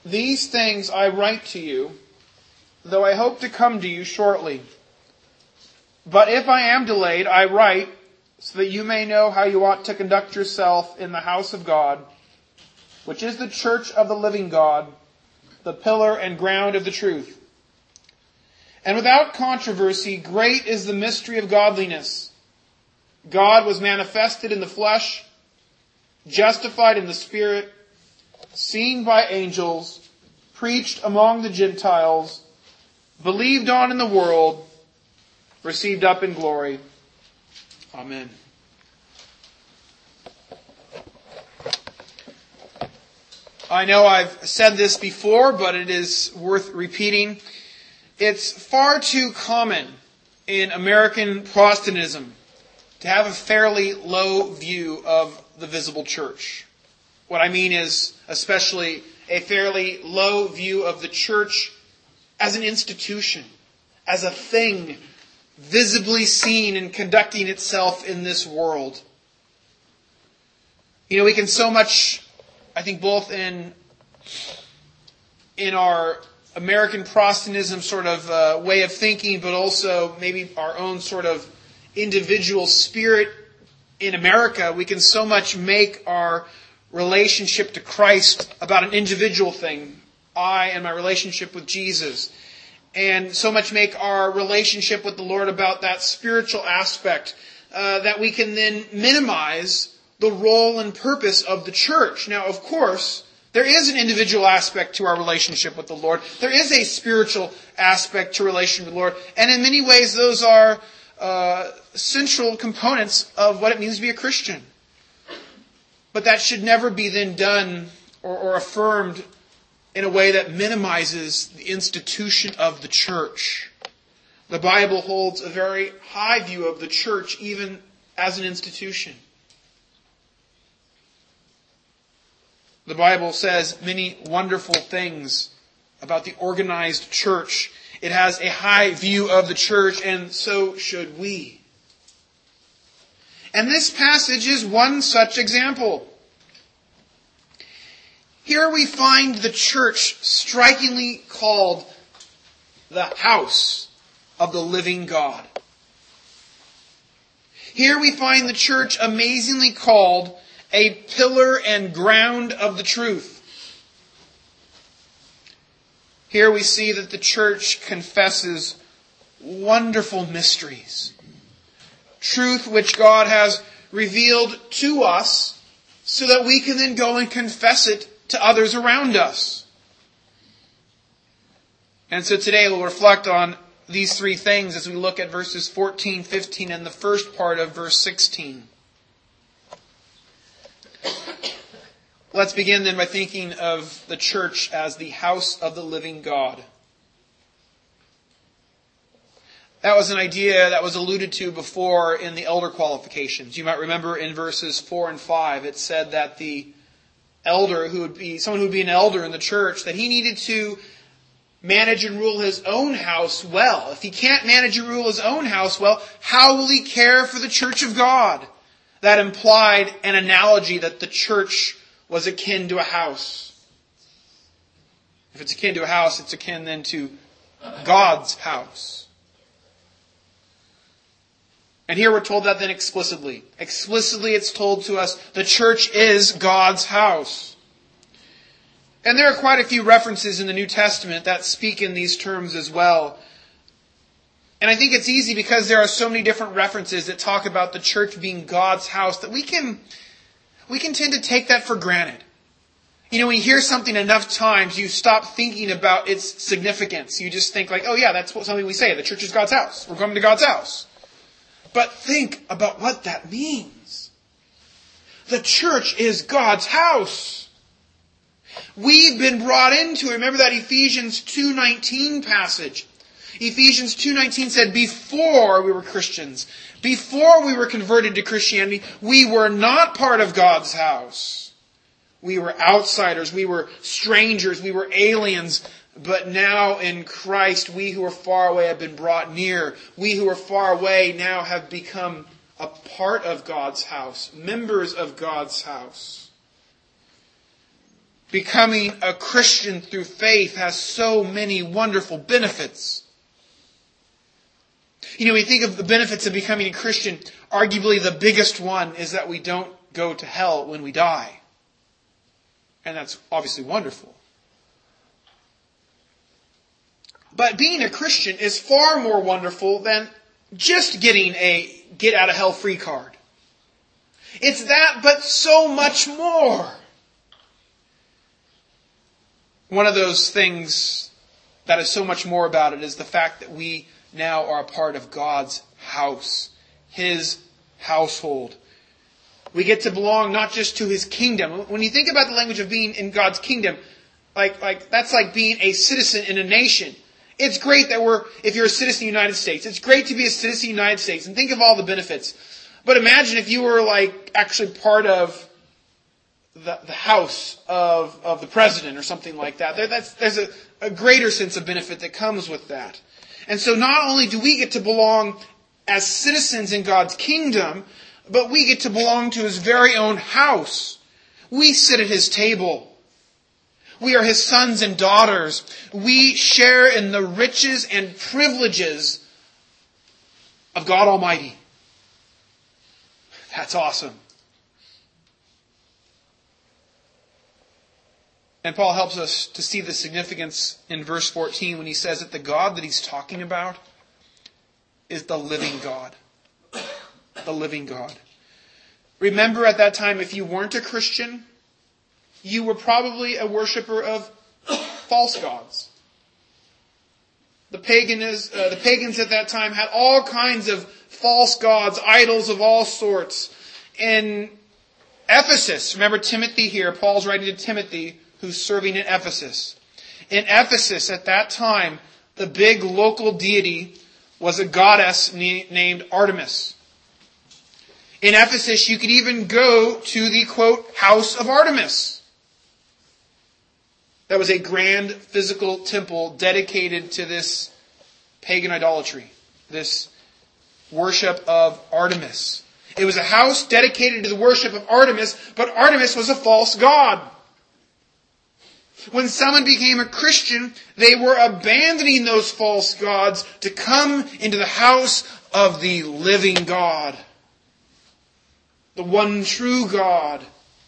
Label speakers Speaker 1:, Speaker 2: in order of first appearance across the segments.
Speaker 1: These things I write to you, though I hope to come to you shortly. But if I am delayed, I write so that you may know how you ought to conduct yourself in the house of God, which is the church of the living God, the pillar and ground of the truth. And without controversy, great is the mystery of godliness. God was manifested in the flesh, justified in the Spirit, seen by angels, preached among the Gentiles, believed on in the world, received up in glory. Amen. I know I've said this before, but it is worth repeating. It's far too common in American Protestantism to have a fairly low view of the visible church. What I mean is especially a fairly low view of the church as an institution, as a thing visibly seen and conducting itself in this world. You know, we can so much, I think, both in our American Protestantism sort of way of thinking, but also maybe our own sort of individual spirit in America, we can so much make our relationship to Christ about an individual thing. I and my relationship with Jesus. And so much make our relationship with the Lord about that spiritual aspect that we can then minimize the role and purpose of the church. Now, of course, there is an individual aspect to our relationship with the Lord. There is a spiritual aspect to relation with the Lord. And in many ways, those are central components of what it means to be a Christian. But that should never be then done or affirmed in a way that minimizes the institution of the church. The Bible holds a very high view of the church, even as an institution. The Bible says many wonderful things about the organized church. It has a high view of the church, and so should we. And this passage is one such example. Here we find the church strikingly called the house of the living God. Here we find the church amazingly called a pillar and ground of the truth. Here we see that the church confesses wonderful mysteries. Truth which God has revealed to us so that we can then go and confess it to others around us. And so today we'll reflect on these three things as we look at verses 14, 15, and the first part of verse 16. Let's begin then by thinking of the church as the house of the living God. That was an idea that was alluded to before in the elder qualifications. You might remember in verses 4 and 5, it said that the elder, someone who would be an elder in the church, that he needed to manage and rule his own house well. If he can't manage and rule his own house well, how will he care for the church of God? That implied an analogy that the church was akin to a house. If it's akin to a house, it's akin then to God's house. And here we're told that then explicitly. Explicitly it's told to us the church is God's house. And there are quite a few references in the New Testament that speak in these terms as well. And I think it's easy because there are so many different references that talk about the church being God's house that we can tend to take that for granted. You know, when you hear something enough times, you stop thinking about its significance. You just think like, oh yeah, that's something we say. The church is God's house. We're coming to God's house. But think about what that means. The church is God's house. We've been brought into it. Remember that Ephesians 2:19 passage. Ephesians 2:19 said, before we were Christians, before we were converted to Christianity, we were not part of God's house. We were outsiders, we were strangers, we were aliens. But now in Christ, we who are far away have been brought near. We who are far away now have become a part of God's house, members of God's house. becoming a Christian through faith has so many wonderful benefits. You know, when you think of the benefits of becoming a Christian, arguably the biggest one is that we don't go to hell when we die. And that's obviously wonderful. But being a Christian is far more wonderful than just getting a get-out-of-hell-free card. It's that, but so much more. One of those things that is so much more about it is the fact that we now are a part of God's house, His household. We get to belong not just to His kingdom. When you think about the language of being in God's kingdom, like that's like being a citizen in a nation. It's great that if you're a citizen of the United States, it's great to be a citizen of the United States and think of all the benefits. But imagine if you were actually part of the house of the president or something like that. There's a greater sense of benefit that comes with that. And so not only do we get to belong as citizens in God's kingdom, but we get to belong to His very own house. We sit at His table. We are His sons and daughters. We share in the riches and privileges of God Almighty. That's awesome. And Paul helps us to see the significance in verse 14 when he says that the God that he's talking about is the living God. The living God. Remember at that time, if you weren't a Christian, you were probably a worshiper of false gods. The pagans at that time had all kinds of false gods, idols of all sorts. In Ephesus, remember Timothy here, Paul's writing to Timothy, who's serving in Ephesus. In Ephesus at that time, the big local deity was a goddess named Artemis. In Ephesus, you could even go to the, quote, house of Artemis. That was a grand physical temple dedicated to this pagan idolatry, this worship of Artemis. It was a house dedicated to the worship of Artemis, but Artemis was a false god. When someone became a Christian, they were abandoning those false gods to come into the house of the living God. The one true God.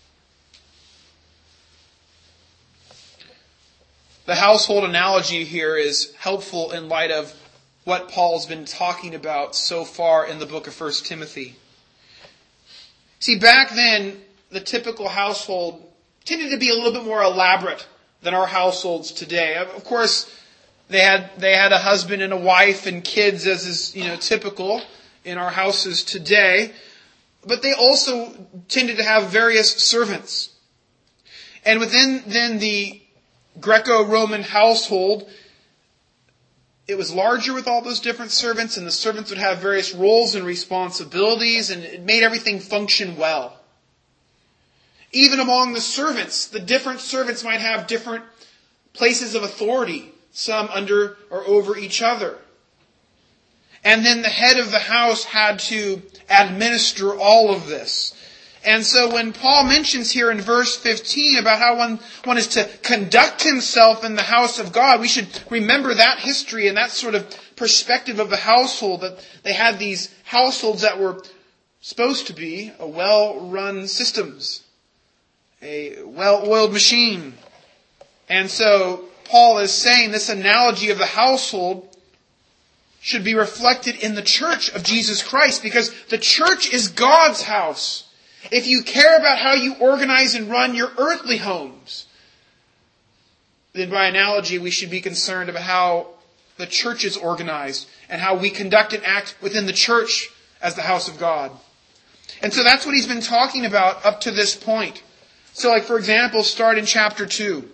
Speaker 1: The household analogy here is helpful in light of what Paul's been talking about so far in the book of 1 Timothy. See, back then, the typical household tended to be a little bit more elaborate than our households today. Of course, they had a husband and a wife and kids, as is typical in our houses today. But they also tended to have various servants. And within then the Greco-Roman household, it was larger with all those different servants, and the servants would have various roles and responsibilities, and it made everything function well. Even among the servants, the different servants might have different places of authority, some under or over each other. And then the head of the house had to administer all of this. And so when Paul mentions here in verse 15 about how one is to conduct himself in the house of God, we should remember that history and that sort of perspective of the household, that they had these households that were supposed to be a well-run systems, a well-oiled machine. And so Paul is saying this analogy of the household should be reflected in the church of Jesus Christ, because the church is God's house. If you care about how you organize and run your earthly homes, then by analogy we should be concerned about how the church is organized and how we conduct and act within the church as the house of God. And so that's what he's been talking about up to this point. So for example, start in chapter 2.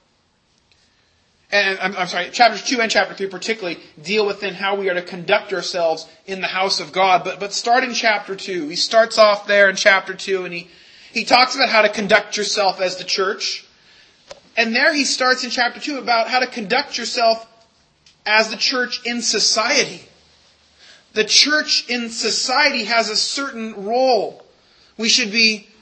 Speaker 1: And chapters 2 and chapter 3 particularly deal within how we are to conduct ourselves in the house of God. But start in chapter 2. He starts off there in chapter 2 and he talks about how to conduct yourself as the church. And there he starts in chapter 2 about how to conduct yourself as the church in society. The church in society has a certain role. We should be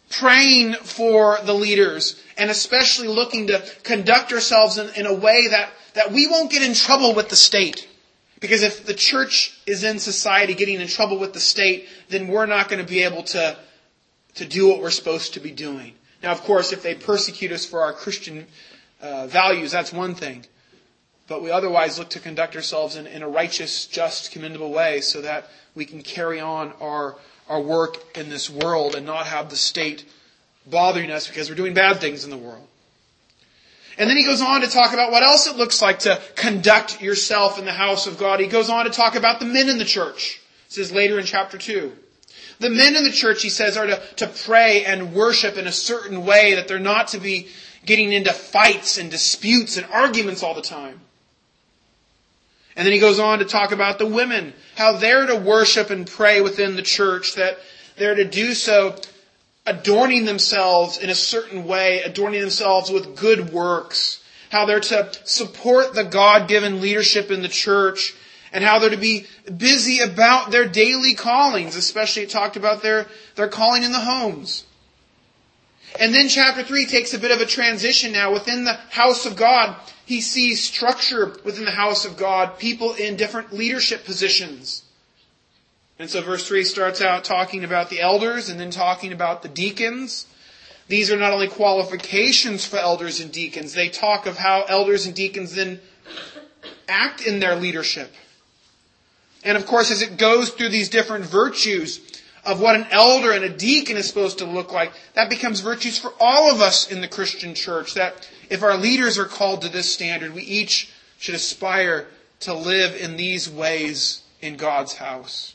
Speaker 1: praying for the leaders, and especially looking to conduct ourselves in a way that we won't get in trouble with the state. Because if the church is in society getting in trouble with the state, then we're not going to be able to do what we're supposed to be doing. Now, of course, if they persecute us for our Christian values, that's one thing. But we otherwise look to conduct ourselves in a righteous, just, commendable way so that we can carry on our work in this world and not have the state bothering us because we're doing bad things in the world. And then he goes on to talk about what else it looks like to conduct yourself in the house of God. He goes on to talk about the men in the church. It says later in chapter 2. The men in the church, he says, are to pray and worship in a certain way, that they're not to be getting into fights and disputes and arguments all the time. And then he goes on to talk about the women, how they're to worship and pray within the church, that they're to do so adorning themselves in a certain way, adorning themselves with good works, how they're to support the God-given leadership in the church, and how they're to be busy about their daily callings, especially it talked about their calling in the homes. And then chapter 3 takes a bit of a transition now. Within the house of God, he sees structure within the house of God, people in different leadership positions. And so verse 3 starts out talking about the elders and then talking about the deacons. These are not only qualifications for elders and deacons, they talk of how elders and deacons then act in their leadership. And of course, as it goes through these different virtues of what an elder and a deacon is supposed to look like, that becomes virtues for all of us in the Christian church. That if our leaders are called to this standard, we each should aspire to live in these ways in God's house.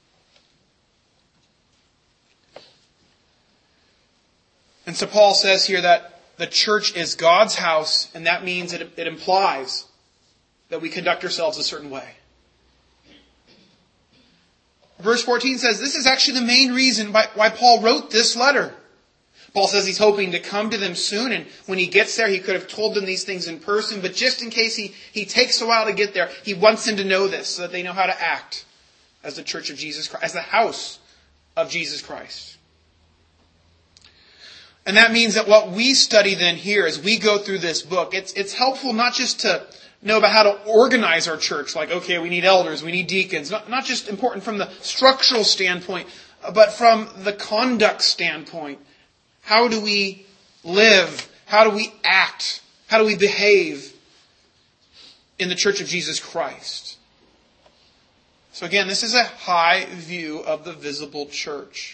Speaker 1: And so Paul says here that the church is God's house, and that means it implies that we conduct ourselves a certain way. Verse 14 says this is actually the main reason why Paul wrote this letter. Paul says he's hoping to come to them soon, and when he gets there, he could have told them these things in person, but just in case he takes a while to get there, he wants them to know this so that they know how to act as the church of Jesus Christ, as the house of Jesus Christ. And that means that what we study then here as we go through this book, it's helpful not just to know about how to organize our church, like, okay, we need elders, we need deacons, not just important from the structural standpoint, but from the conduct standpoint. How do we live? How do we act? How do we behave in the church of Jesus Christ? So again, this is a high view of the visible church.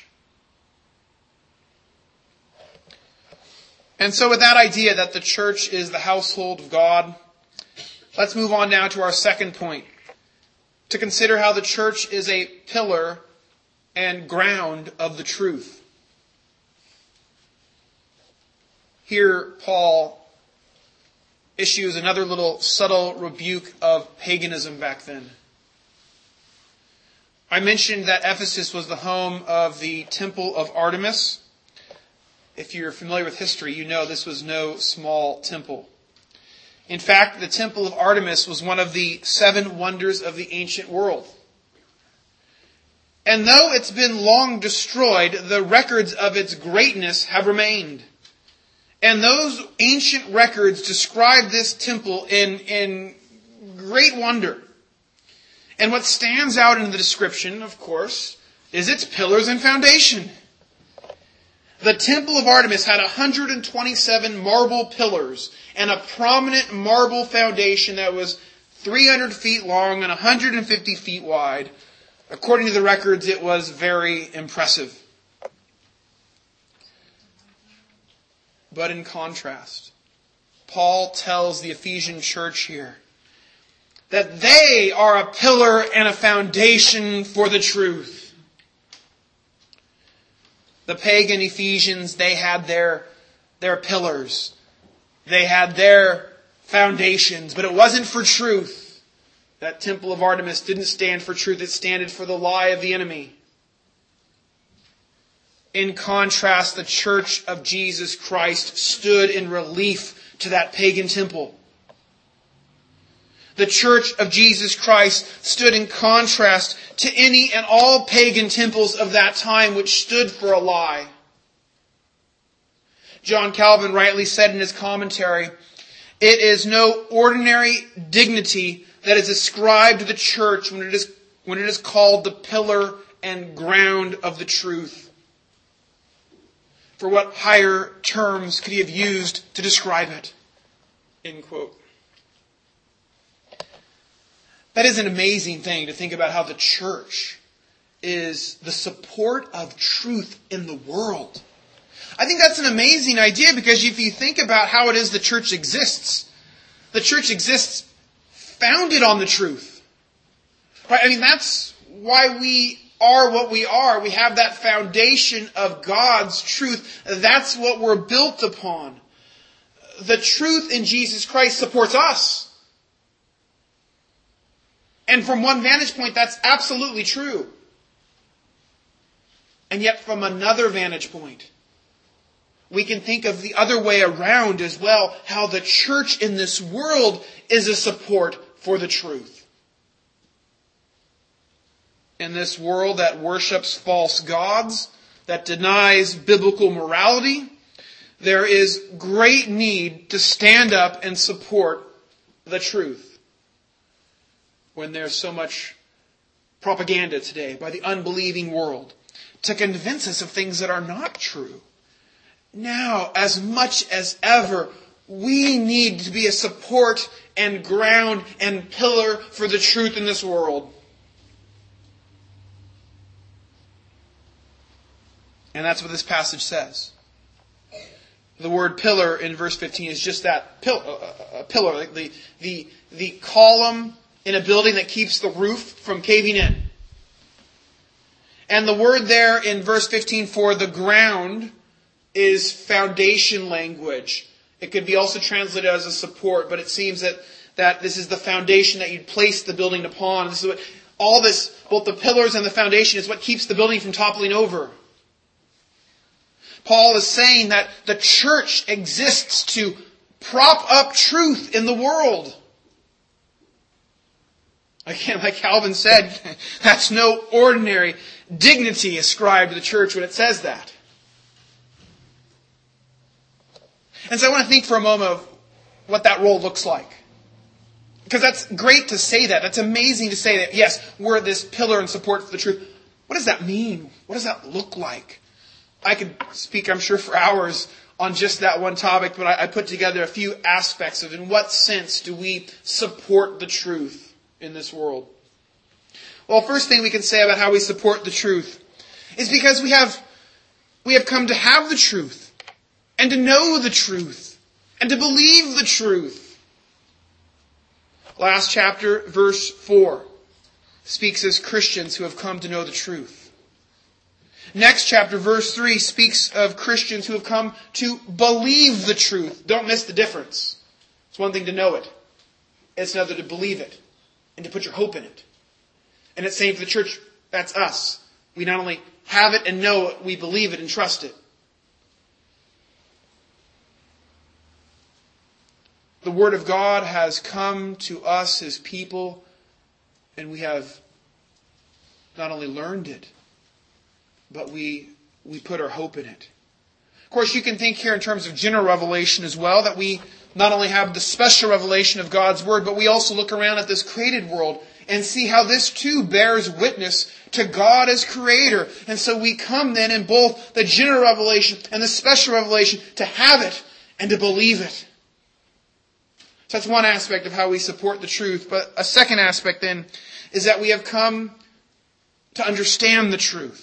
Speaker 1: And so with that idea that the church is the household of God, let's move on now to our second point, to consider how the church is a pillar and ground of the truth. Here, Paul issues another little subtle rebuke of paganism back then. I mentioned that Ephesus was the home of the Temple of Artemis. If you're familiar with history, you know this was no small temple. In fact, the Temple of Artemis was one of the 7 wonders of the ancient world. And though it's been long destroyed, the records of its greatness have remained. And those ancient records describe this temple in great wonder. And what stands out in the description, of course, is its pillars and foundation. The Temple of Artemis had 127 marble pillars and a prominent marble foundation that was 300 feet long and 150 feet wide. According to the records, it was very impressive. But in contrast, Paul tells the Ephesian church here that they are a pillar and a foundation for the truth. The pagan Ephesians, they had their pillars. They had their foundations, but it wasn't for truth. That Temple of Artemis didn't stand for truth. It stood for the lie of the enemy. In contrast, the church of Jesus Christ stood in relief to that pagan temple. The church of Jesus Christ stood in contrast to any and all pagan temples of that time which stood for a lie. John Calvin rightly said in his commentary, "It is no ordinary dignity that is ascribed to the church when it is called the pillar and ground of the truth." For what higher terms could he have used to describe it? End quote. That is an amazing thing to think about, how the church is the support of truth in the world. I think that's an amazing idea, because if you think about how it is the church exists founded on the truth. Right? I mean, that's why we are what we are. We have that foundation of God's truth. That's what we're built upon. The truth in Jesus Christ supports us. And from one vantage point, that's absolutely true. And yet from another vantage point, we can think of the other way around as well, how the church in this world is a support for the truth. In this world that worships false gods, that denies biblical morality, there is great need to stand up and support the truth. When there's so much propaganda today by the unbelieving world to convince us of things that are not true. Now, as much as ever, we need to be a support and ground and pillar for the truth in this world. And that's what this passage says. The word pillar in verse 15 is just that, pillar, like the column in a building that keeps the roof from caving in. And the word there in verse 15 for the ground is foundation language. It could be also translated as a support, but it seems that this is the foundation that you'd place the building upon. This is what all this, both the pillars and the foundation, is what keeps the building from toppling over. Paul is saying that the church exists to prop up truth in the world. Again, like Calvin said, that's no ordinary dignity ascribed to the church when it says that. And so I want to think for a moment of what that role looks like. Because that's great to say that. That's amazing to say that, yes, we're this pillar and support for the truth. What does that mean? What does that look like? I could speak, I'm sure, for hours on just that one topic, but I put together a few aspects of in what sense do we support the truth in this world. Well, first thing we can say about how we support the truth is because we have come to have the truth and to know the truth and to believe the truth. Last chapter, verse 4, speaks as Christians who have come to know the truth. Next chapter, verse 3, speaks of Christians who have come to believe the truth. Don't miss the difference. It's one thing to know it. It's another to believe it and to put your hope in it. And it's saying for the church, that's us. We not only have it and know it, we believe it and trust it. The Word of God has come to us, His people, and we have not only learned it, but we put our hope in it. Of course, you can think here in terms of general revelation as well, that we not only have the special revelation of God's Word, but we also look around at this created world and see how this too bears witness to God as Creator. And so we come then in both the general revelation and the special revelation to have it and to believe it. So that's one aspect of how we support the truth. But a second aspect then is that we have come to understand the truth.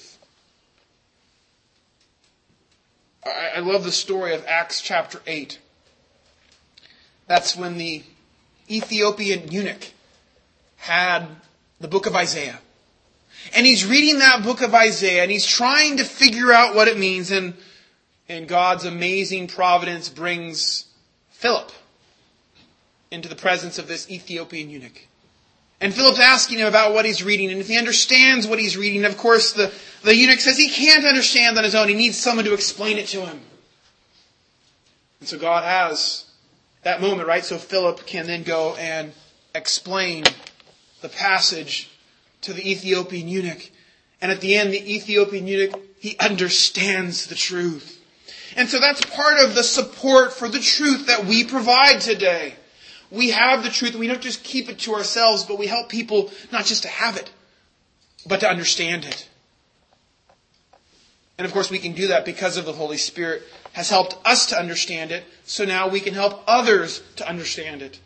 Speaker 1: I love the story of Acts chapter 8. That's when the Ethiopian eunuch had the book of Isaiah. And he's reading that book of Isaiah and he's trying to figure out what it means. And God's amazing providence brings Philip into the presence of this Ethiopian eunuch. And Philip's asking him about what he's reading. And if he understands what he's reading, of course the eunuch says he can't understand on his own. He needs someone to explain it to him. And so God has that moment, right? So Philip can then go and explain the passage to the Ethiopian eunuch. And at the end, the Ethiopian eunuch, he understands the truth. And so that's part of the support for the truth that we provide today. We have the truth, and we don't just keep it to ourselves, but we help people not just to have it, but to understand it. And of course we can do that because of the Holy Spirit has helped us to understand it, so now we can help others to understand it.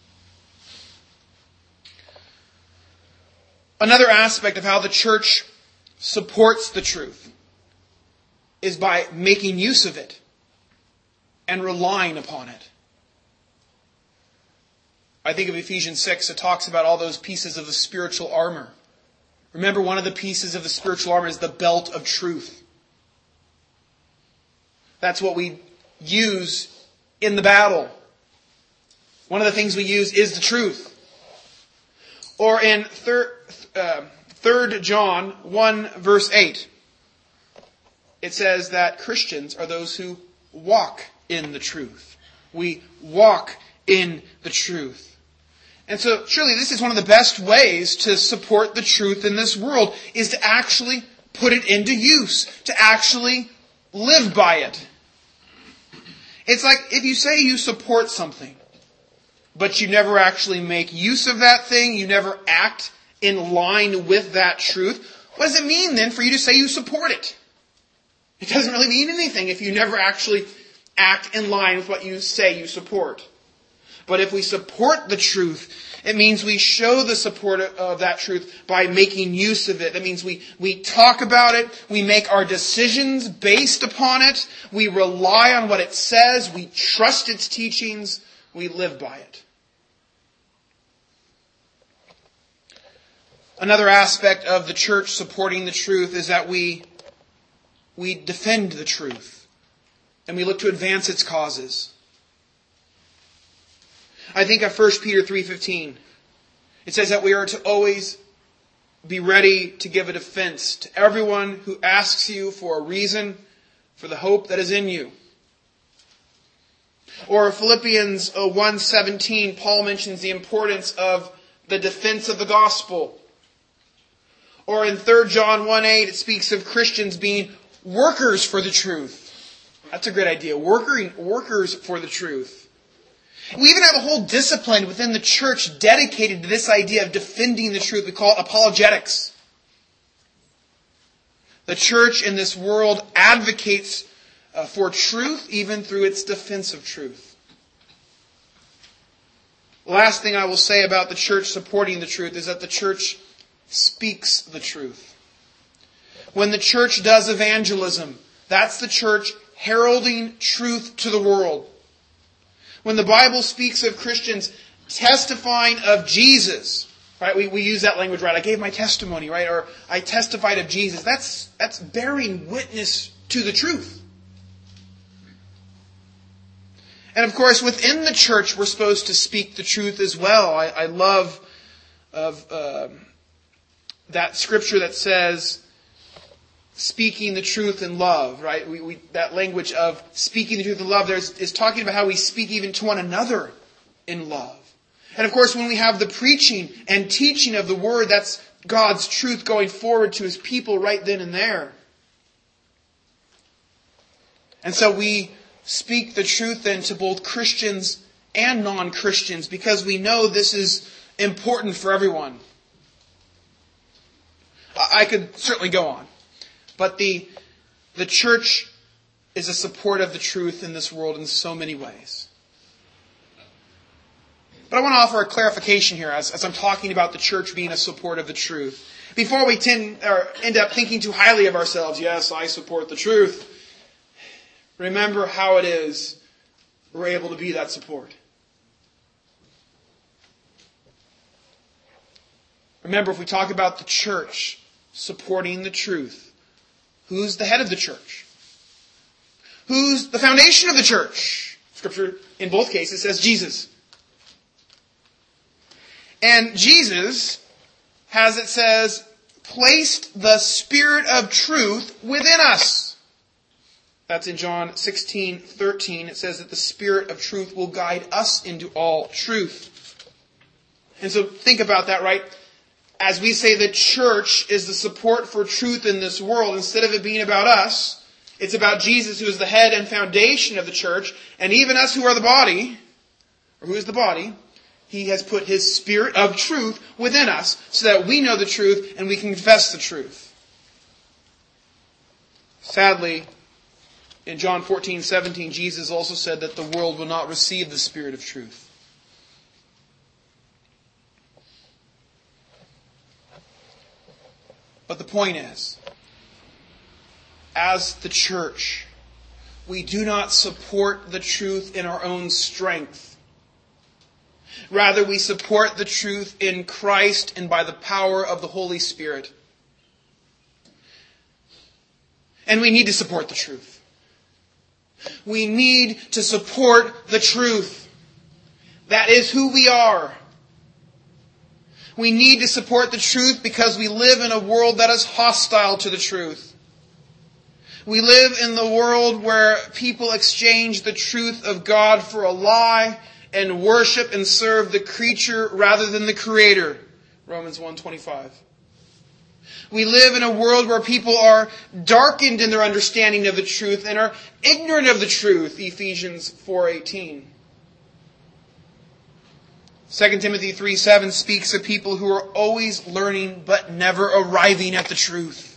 Speaker 1: Another aspect of how the church supports the truth is by making use of it and relying upon it. I think of Ephesians 6, it talks about all those pieces of the spiritual armor. Remember, one of the pieces of the spiritual armor is the belt of truth. That's what we use in the battle. One of the things we use is the truth. Or in 3 John 1 verse 8, it says that Christians are those who walk in the truth. We walk in the truth. And so surely this is one of the best ways to support the truth in this world, is to actually put it into use, to actually live by it. It's like if you say you support something, but you never actually make use of that thing, you never act in line with that truth, what does it mean then for you to say you support it? It doesn't really mean anything if you never actually act in line with what you say you support. But if we support the truth, it means we show the support of that truth by making use of it. That means we talk about it, we make our decisions based upon it, we rely on what it says, we trust its teachings, we live by it. Another aspect of the church supporting the truth is that we defend the truth and we look to advance its causes. I think of 1 Peter 3:15. It says that we are to always be ready to give a defense to everyone who asks you for a reason for the hope that is in you. Or Philippians 1:17, Paul mentions the importance of the defense of the gospel. Or in 3 John 1:8, it speaks of Christians being workers for the truth. That's a great idea. Workers for the truth. We even have a whole discipline within the church dedicated to this idea of defending the truth. We call it apologetics. The church in this world advocates for truth even through its defense of truth. The last thing I will say about the church supporting the truth is that the church speaks the truth. When the church does evangelism, that's the church heralding truth to the world. When the Bible speaks of Christians testifying of Jesus, right? We use that language, right? I gave my testimony, right? Or I testified of Jesus. That's bearing witness to the truth. And of course, within the church, we're supposed to speak the truth as well. I love that scripture that says, speaking the truth in love, right? That language of speaking the truth in love is talking about how we speak even to one another in love. And of course, when we have the preaching and teaching of the Word, that's God's truth going forward to His people right then and there. And so we speak the truth then to both Christians and non-Christians because we know this is important for everyone. I could certainly go on. But the church is a support of the truth in this world in so many ways. But I want to offer a clarification here as I'm talking about the church being a support of the truth. Before we end up thinking too highly of ourselves, yes, I support the truth. Remember how it is we're able to be that support. Remember, if we talk about the church supporting the truth, who's the head of the church? Who's the foundation of the church? Scripture, in both cases, says Jesus. And Jesus, as it says, placed the Spirit of truth within us. That's in John 16:13. It says that the Spirit of truth will guide us into all truth. And so think about that, right? As we say the church is the support for truth in this world, instead of it being about us, It's about Jesus, who is the head and foundation of the church, and even us who are the body, or who is the body, He has put His Spirit of truth within us so that we know the truth and we can confess the truth. Sadly, in John 14:17, Jesus also said that the world will not receive the Spirit of truth. But the point is, as the church, we do not support the truth in our own strength. Rather, we support the truth in Christ and by the power of the Holy Spirit. And we need to support the truth. We need to support the truth. That is who we are. We need to support the truth because we live in a world that is hostile to the truth. We live in the world where people exchange the truth of God for a lie and worship and serve the creature rather than the Creator. Romans 1:25. We live in a world where people are darkened in their understanding of the truth and are ignorant of the truth. Ephesians 4:18. 2 Timothy 3:7 speaks of people who are always learning but never arriving at the truth.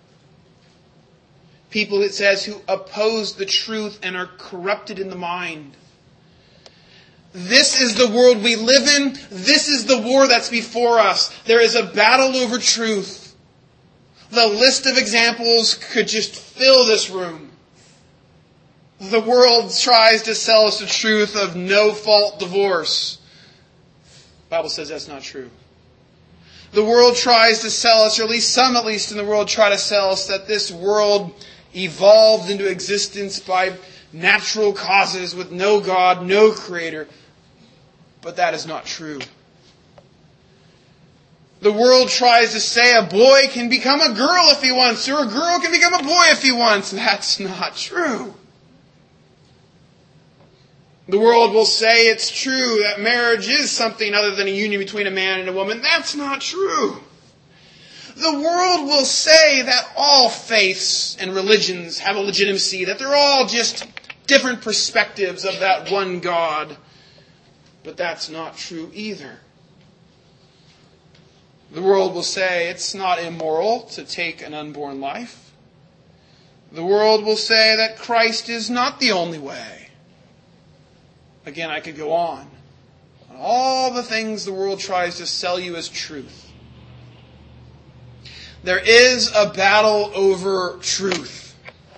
Speaker 1: People, it says, who oppose the truth and are corrupted in the mind. This is the world we live in. This is the war that's before us. There is a battle over truth. The list of examples could just fill this room. The world tries to sell us the truth of no-fault divorce. The Bible says that's not true. The world tries to sell us, or at least some in the world try to sell us, that this world evolved into existence by natural causes with no God, no Creator. But that is not true. The world tries to say a boy can become a girl if he wants, or a girl can become a boy if he wants. That's not true. The world will say it's true that marriage is something other than a union between a man and a woman. That's not true. The world will say that all faiths and religions have a legitimacy, that they're all just different perspectives of that one God. But that's not true either. The world will say it's not immoral to take an unborn life. The world will say that Christ is not the only way. Again, I could go on. All the things the world tries to sell you as truth. There is a battle over truth.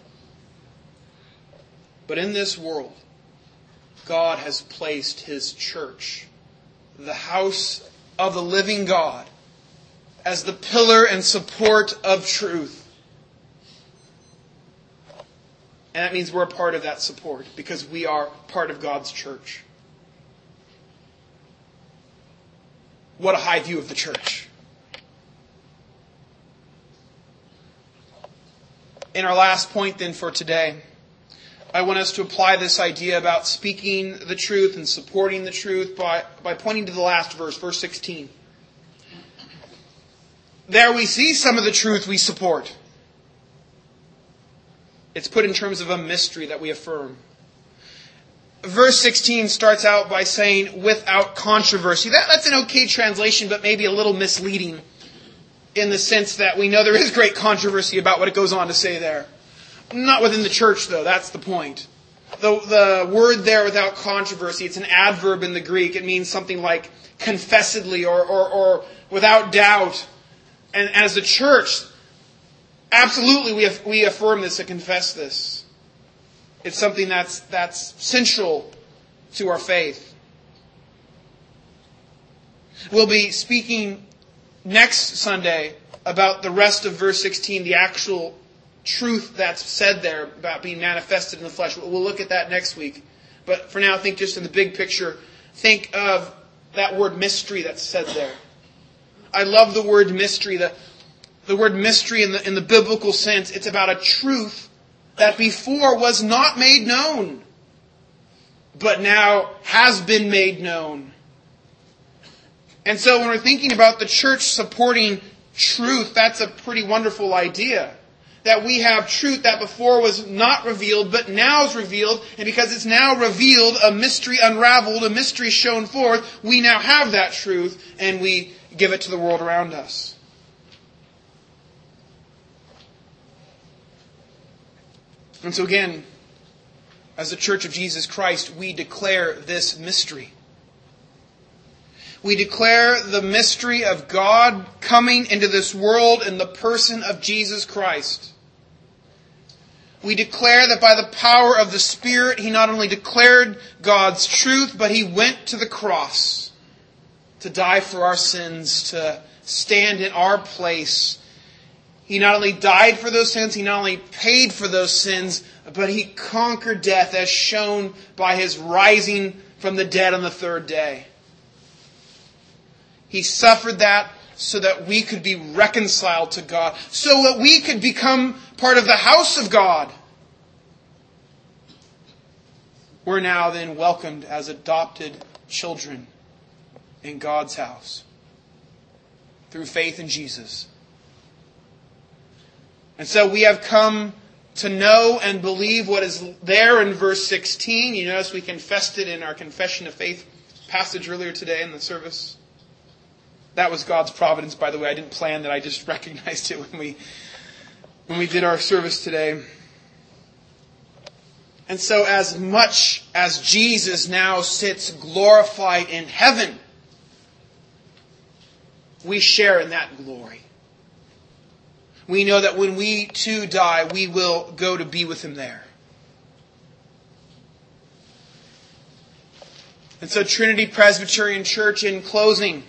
Speaker 1: But in this world, God has placed His church, the house of the living God, as the pillar and support of truth. And that means we're a part of that support because we are part of God's church. What a high view of the church. In our last point then for today, I want us to apply this idea about speaking the truth and supporting the truth by pointing to the last verse, verse 16. There we see some of the truth we support. It's put in terms of a mystery that we affirm. Verse 16 starts out by saying, without controversy. That's an okay translation, but maybe a little misleading in the sense that we know there is great controversy about what it goes on to say there. Not within the church, though. That's the point. The word there, without controversy, it's an adverb in the Greek. It means something like confessedly or without doubt. And as a church, absolutely we affirm this and confess this. It's something that's central to our faith. We'll be speaking next Sunday about the rest of verse 16, the actual truth that's said there about being manifested in the flesh. We'll look at that next week. But for now, think just in the big picture. Think of that word mystery that's said there. I love the word mystery. The word mystery in the biblical sense, it's about a truth that before was not made known, but now has been made known. And so when we're thinking about the church supporting truth, that's a pretty wonderful idea. that we have truth that before was not revealed, but now is revealed. And because it's now revealed, a mystery unraveled, a mystery shown forth, we now have that truth and we give it to the world around us. And so again, as the Church of Jesus Christ, we declare this mystery. We declare the mystery of God coming into this world in the person of Jesus Christ. We declare that by the power of the Spirit, He not only declared God's truth, but He went to the cross to die for our sins, to stand in our place. He not only died for those sins, He not only paid for those sins, but He conquered death as shown by His rising from the dead on the third day. He suffered that so that we could be reconciled to God, so that we could become part of the house of God. We're now then welcomed as adopted children in God's house through faith in Jesus. And so we have come to know and believe what is there in verse 16. You notice we confessed it in our Confession of Faith passage earlier today in the service. That was God's providence, by the way. I didn't plan that. I just recognized it when we did our service today. And so as much as Jesus now sits glorified in heaven, we share in that glory. We know that when we too die, we will go to be with Him there. And so Trinity Presbyterian Church, in closing,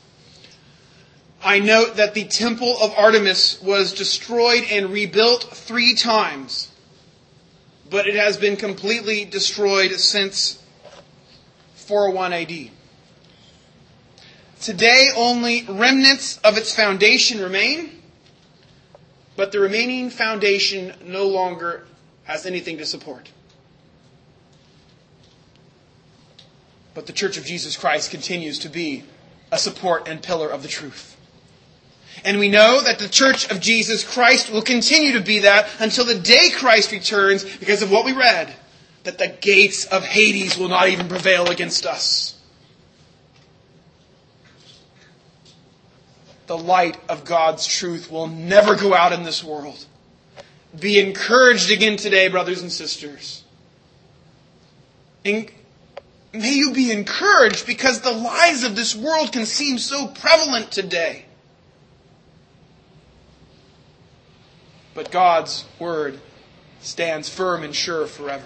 Speaker 1: I note that the temple of Artemis was destroyed and rebuilt 3 times, but it has been completely destroyed since 401 AD. Today, only remnants of its foundation remain, but the remaining foundation no longer has anything to support. But the Church of Jesus Christ continues to be a support and pillar of the truth. And we know that the Church of Jesus Christ will continue to be that until the day Christ returns, because of what we read, that the gates of Hades will not even prevail against us. The light of God's truth will never go out in this world. Be encouraged again today, brothers and sisters. And may you be encouraged, because the lies of this world can seem so prevalent today. But God's Word stands firm and sure forever.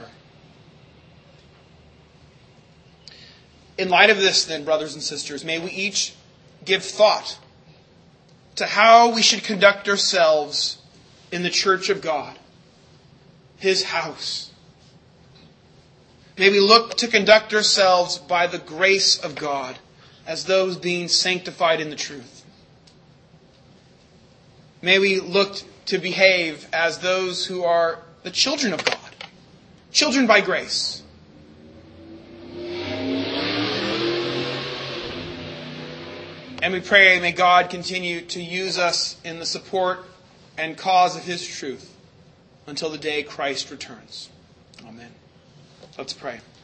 Speaker 1: In light of this, then, brothers and sisters, may we each give thought to how we should conduct ourselves in the church of God, His house. May we look to conduct ourselves by the grace of God as those being sanctified in the truth. May we look to behave as those who are the children of God, children by grace. And we pray, may God continue to use us in the support and cause of His truth until the day Christ returns. Amen. Let's pray.